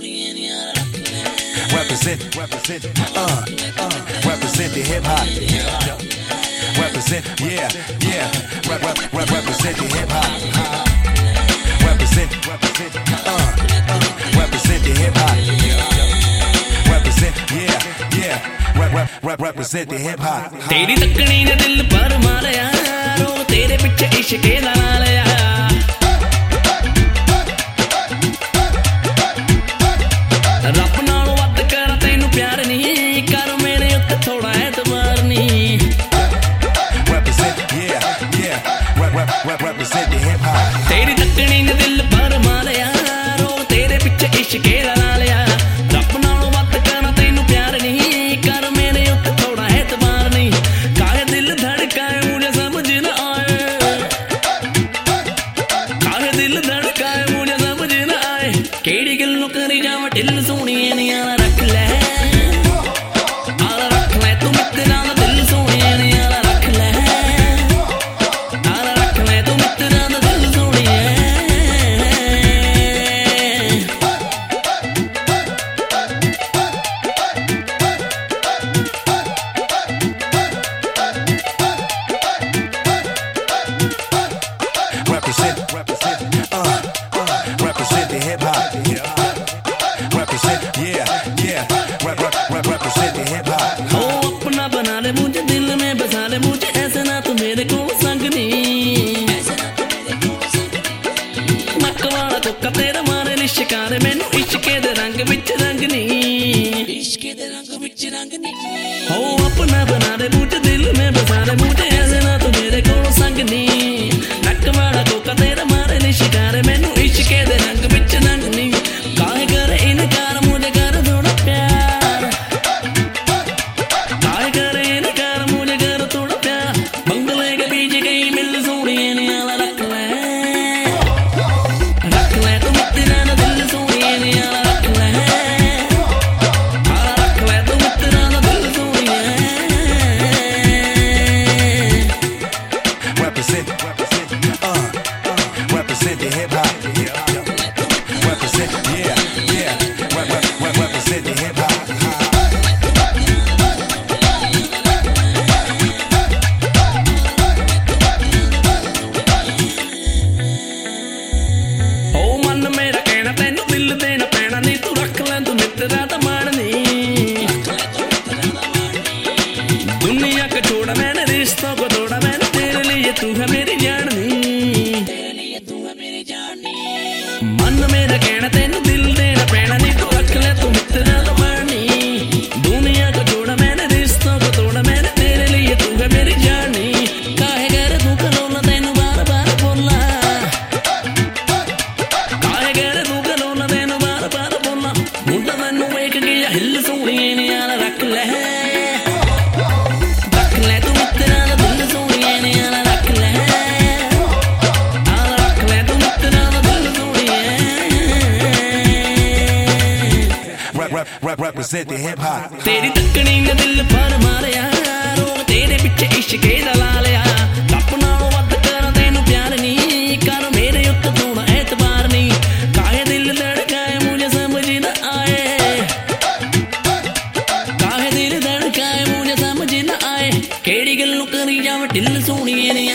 Represent the hip hop. Represent, yeah. Represent the hip hop. Represent the hip hop. Represent, yeah. Represent the hip hop. तेरी तकनी ने दिल पर मारया, लोग तेरे पीछे इश्क ला लिया। रब नालों वध कर तैनू प्यार नहीं, कर मेरे उत्ते थोड़ा एतबार नहीं। Represent, yeah. Represent the hip hop. तेरी तकनी ने दिल पर मारया, लोग तेरे पीछे इश्क ला लिया। रब नालों वध कर तैनू प्यार नहीं, कर मेरे उत्ते थोड़ा एतबार नहीं। काहे दिल धड़काए मुझे समझ न आए, काहे दिल धड़काए मुझे समझ न आए। केड़ी गल्लों करी जावां ढिल सोहणिए नी आला रख ले तू मित्तरां दा दिल सोहणिए नी आला रख ले तू मित्तरां दा दिल सोहणिए। Represent the hip hop. Represent, yeah. Represent the hip hop. ओ अपना बना ले मुझे, दिल में बसा ले मुझे, ऐसे ना तू मेरे को संग नहीं। नक वाला कोका तेरा मारे निशकारे, मैनू इश्के दे रंग विच रंग नहीं। ओ अपना बना ले मुझे, दिल में बसा ले मुझे, ऐसे ना तू मेरे को संग नहीं। नक वाला कोका तेरा मारे निशकारे, मैनू इश्के दे रंग विच रंग नहीं। काहे करे इनकार मुझे कर थोड़ा प्यार, काहे करे इनकार मुझे कर थोड़ा प्यार। बंगले के पीछे कहीं मिल सोहणिए नी आला रख ले तू मित्तरां दा दिल सोहणिए नी आला रख ले तू मित्तरां दा दिल सोहणिए। Represent the hip hop. Represent, yeah. Represent the hip hop. ओ मन मेरा कहना तैनू दिल देना पैना नहीं, तू रख ले तू मित्तरां दा मान नहीं। दुनिया को छोड़ा मैंने, रिश्तों को तोड़ा मैंने, तेरे लिए तू है मेरी जान नहीं। मन मेरा कहना तैनू दिल देना पैना नहीं, तू रख ले तू मित्तरां दा मान नहीं। दुनिया को छोड़ा मैंने, रिश्तों को तोड़ा मैंने, तेरे लिए तू है मेरी जान नहीं। काहे करे तू कलोला तैनू बार बार बोला, काहे करे तू कलोला तैनू बार बार बोला। मुंडा मैनू वेख गया हिल सोहणिए नी आला रख ले तू मित्तरां दा दिल सोहणिए नी आला रख ले तू मित्तरां दा दिल सोहणिए। Represent the hip hop. तेरी तकनी ने दिल पर मारया, लोग तेरे पीछे इश्क ला लिया। रब नालों वध कर तैनू प्यार नहीं, कर मेरे उत्ते थोड़ा एतबार नहीं। काहे दिल धड़काए मुझे समझ न आए, काहे दिल धड़काए मुझे समझ न आए। केड़ी गल्लों करी जावां ढिल सोहणिए नी